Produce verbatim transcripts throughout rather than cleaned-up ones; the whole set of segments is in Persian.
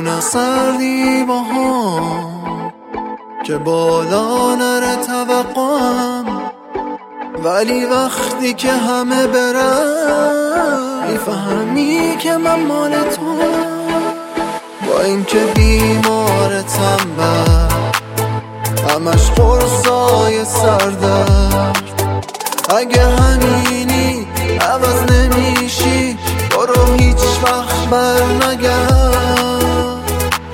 میدونم سردی با هم که بالا نره توقعم، ولی وقتی که همه برن میفهمی که من مال تو. با این که بیمارتم بر همش قرصای سردرد، اگه همینی عوض نمیشی برو هیچ وقت بر نگرد.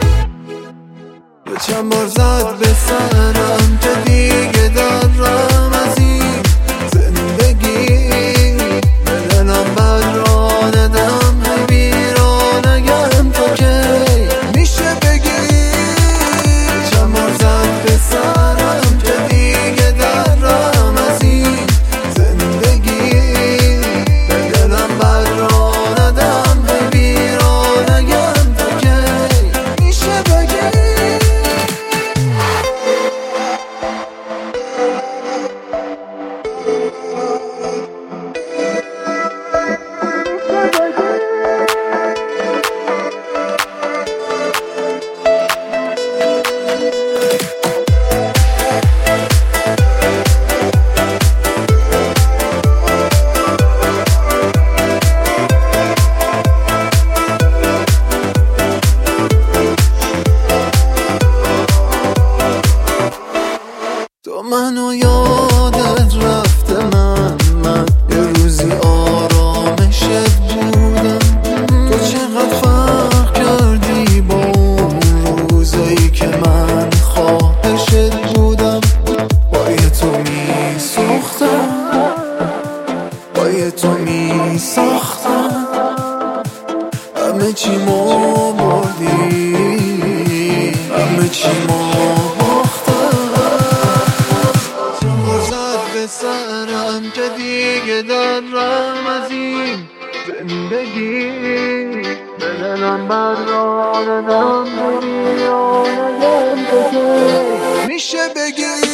یه چند بار زد به سرم که دیگه درم از این زندگی، به دلم بد را ندم بیرانگم تو که میشه بگی. یه چند بار زد به سرم که دیگه درم از این زندگی، به دلم بد را ندم بیرانگم تو که میشه بگی. تو منو یادت رفته، من من یه روزی آرامشت بودم. تو چقدر فرق کردی با اون روزایی که من خواهشت بودم. با یه تو می سوختم، با یه تو می ساختم، همه چی مو بردی، همه چی مو سرم که دیگه درم از این زندگی، به دلم بر را ندم بیرانگم تو که میشه بگی.